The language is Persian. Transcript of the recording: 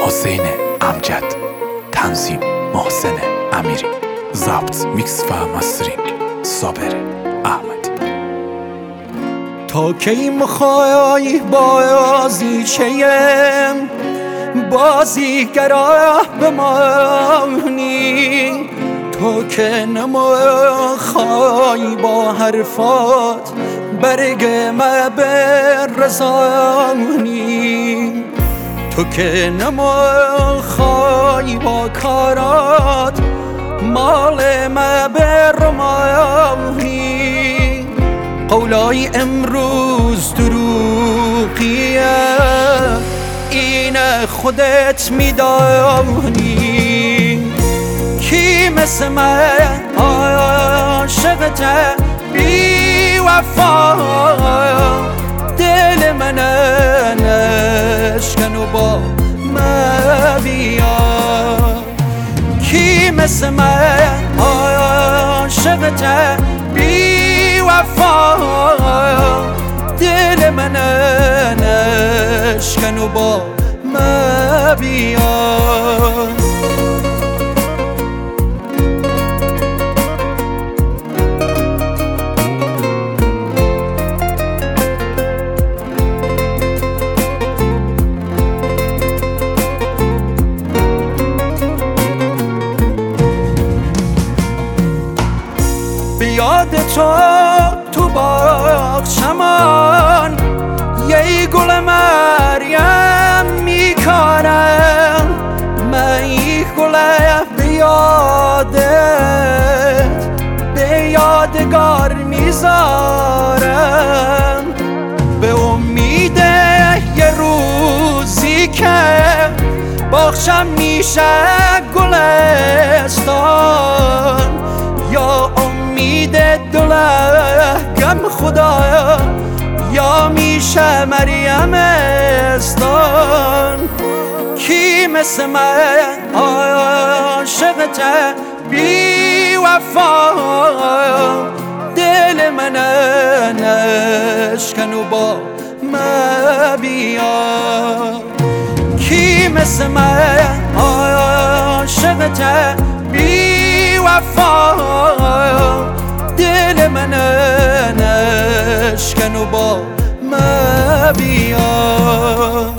حسین امجد، تنظیم محسن امیری، ضبط میکس و مسترینگ صابر احمدی. تا کی میخوای بازیگرا بمانی؟ تو که نمیخوای با حرفات برگ ما برسانی، تو که نمیخوای با کارات مال ما برمانی. قولای امروز دروغیه، این خودت میدانی. کی مثل من عاشقته بی وفا، دل من نشکن و با من بیا. کی مثل من عاشقته بی وفا، دل من نشکن و با من بیا. بیاد تو باغچمان یه گل مریم میکنم، من یک گل به یادگار میذارم، به امید یه روزی که باغچم میشه گلستان. یا امید دلگم خدایا، یا میشه مریم استان. کی مثل من عاشقته بی وفا، دل من نشکن و با من بیا. کی مثل من عاشقته بی وفا، دل من نشکن و با من بیا.